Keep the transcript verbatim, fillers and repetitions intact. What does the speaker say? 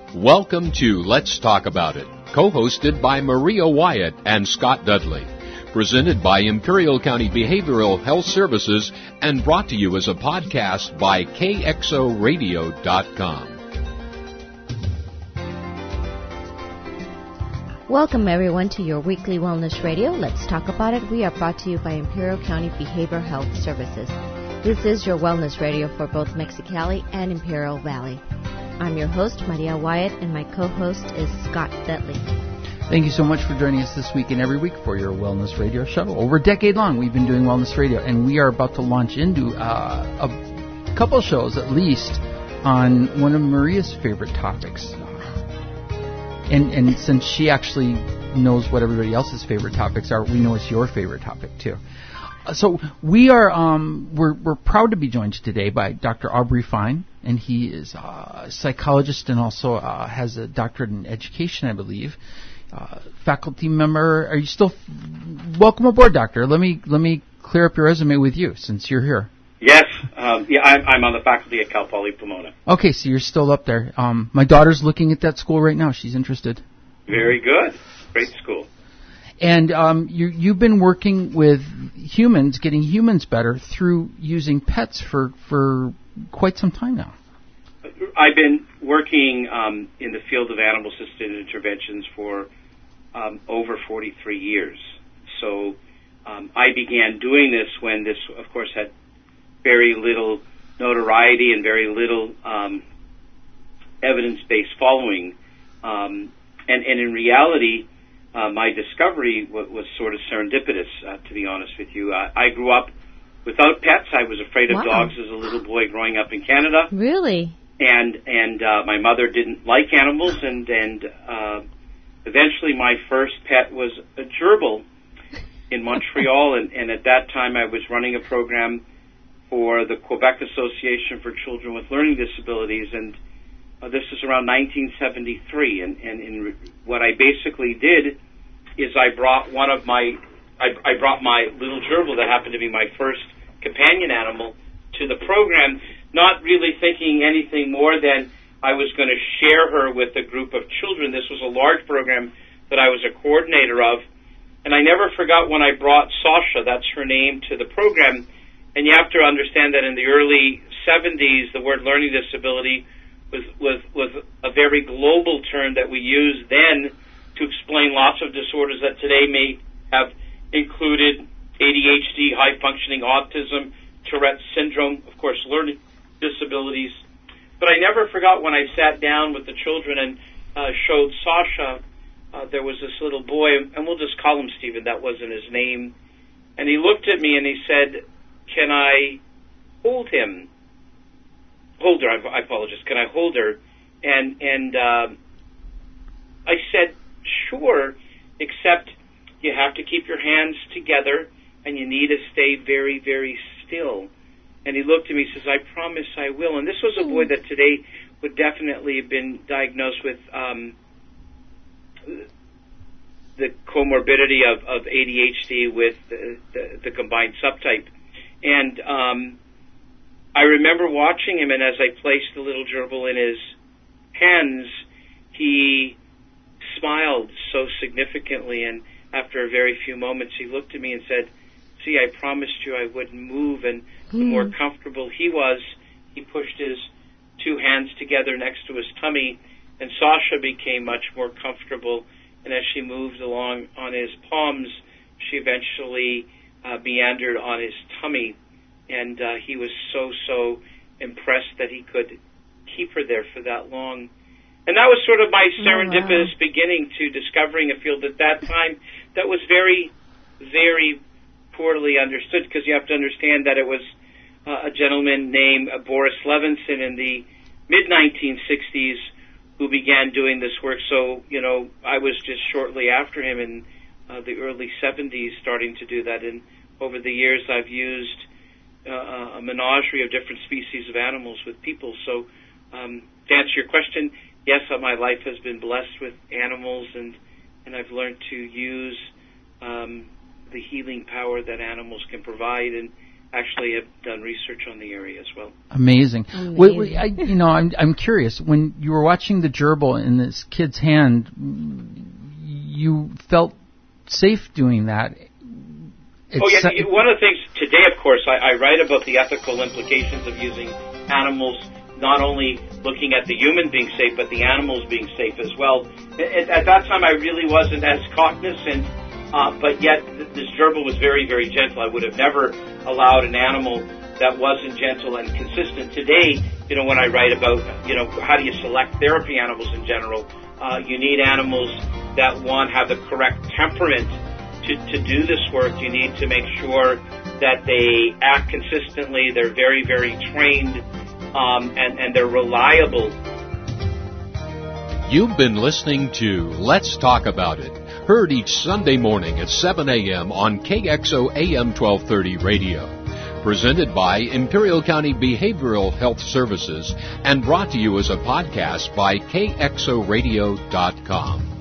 Welcome to Let's Talk About It, co-hosted by Maria Wyatt and Scott Dudley. Presented by Imperial County Behavioral Health Services and brought to you as a podcast by K X O radio dot com. Welcome everyone to your weekly wellness radio. Let's talk about it. We are brought to you by Imperial County Behavioral Health Services. This is your wellness radio for both Mexicali and Imperial Valley. I'm your host, Maria Wyatt, and my co-host is Scott Dudley. Thank you so much for joining us this week and every week for your Wellness Radio shuttle. Over a decade long, we've been doing Wellness Radio, and we are about to launch into uh, a couple shows, at least, on one of Maria's favorite topics. And, and since she actually knows what everybody else's favorite topics are, we know it's your favorite topic, too. So we are um, we're we're proud to be joined today by Doctor Aubrey Fine, and he is a psychologist and also uh, has a doctorate in education, I believe. Uh, faculty member. Are you still f- welcome aboard, Doctor? Let me let me clear up your resume with you since you're here. Yes, um, yeah, I'm, I'm on the faculty at Cal Poly Pomona. Okay, so you're still up there. Um, my daughter's looking at that school right now. She's interested. Very good. Great school. And um, you, you've been working with humans, getting humans better through using pets for, for quite some time now. I've been working um, in the field of animal-assisted interventions for um, over forty-three years. So um, I began doing this when this, of course, had very little notoriety and very little um, evidence-based following. Um, and, and in reality, Uh, my discovery w- was sort of serendipitous, uh, to be honest with you. Uh, I grew up without pets. I was afraid of Wow. dogs as a little boy growing up in Canada. Really? And and uh, my mother didn't like animals, and, and uh, eventually my first pet was a gerbil in Montreal, and, and at that time I was running a program for the Quebec Association for Children with Learning Disabilities, and Uh, this is around nineteen seventy-three, and, and, and what I basically did is I brought one of my, I, I brought my little gerbil that happened to be my first companion animal to the program, not really thinking anything more than I was going to share her with a group of children. This was a large program that I was a coordinator of, and I never forgot when I brought Sasha, that's her name, to the program, and you have to understand that in the early seventies, the word learning disability was, was, was a very global term that we used then to explain lots of disorders that today may have included A D H D, high-functioning autism, Tourette's syndrome, of course, learning disabilities. But I never forgot when I sat down with the children and uh, showed Sasha, uh, there was this little boy, and we'll just call him Stephen, that wasn't his name, and he looked at me and he said, "Can I hold him?" Hold her, I apologize. Can I hold her? And and uh, I said, sure, except you have to keep your hands together and you need to stay very, very still. And he looked at me and says, I promise I will. And this was a boy that today would definitely have been diagnosed with um, the comorbidity of, of A D H D with the, the, the combined subtype. And um I remember watching him, and as I placed the little gerbil in his hands, he smiled so significantly, and after a very few moments, he looked at me and said, see, I promised you I wouldn't move, and the mm. more comfortable he was, he pushed his two hands together next to his tummy, and Sasha became much more comfortable, and as she moved along on his palms, she eventually uh, meandered on his tummy. And uh, he was so, so impressed that he could keep her there for that long. And that was sort of my serendipitous oh, wow. beginning to discovering a field at that time that was very, very poorly understood, because you have to understand that it was uh, a gentleman named uh, Boris Levinson in the mid nineteen sixties who began doing this work. So, you know, I was just shortly after him in uh, the early seventies starting to do that. And over the years I've used Uh, a menagerie of different species of animals with people. So um, to answer your question, yes, uh, my life has been blessed with animals, and, and I've learned to use um, the healing power that animals can provide. And, actually have done research on the area as well. Amazing. Amazing. Wait, wait, I, you know, I'm I'm curious. When you were watching the gerbil in this kid's hand, you felt safe doing that. It's oh, yeah. You, one of the things today, of course, I, I write about the ethical implications of using animals, not only looking at the human being safe, but the animals being safe as well. At, at that time, I really wasn't as cognizant, uh, but yet th- this gerbil was very, very gentle. I would have never allowed an animal that wasn't gentle and consistent. Today, you know, when I write about, you know, how do you select therapy animals in general, uh, you need animals that, one, have the correct temperament to, to do this work. You need to make sure that they act consistently, they're very, very trained, um, and, and they're reliable. You've been listening to Let's Talk About It, heard each Sunday morning at seven a.m. on K X O A M twelve thirty radio. Presented by Imperial County Behavioral Health Services and brought to you as a podcast by K X O radio dot com.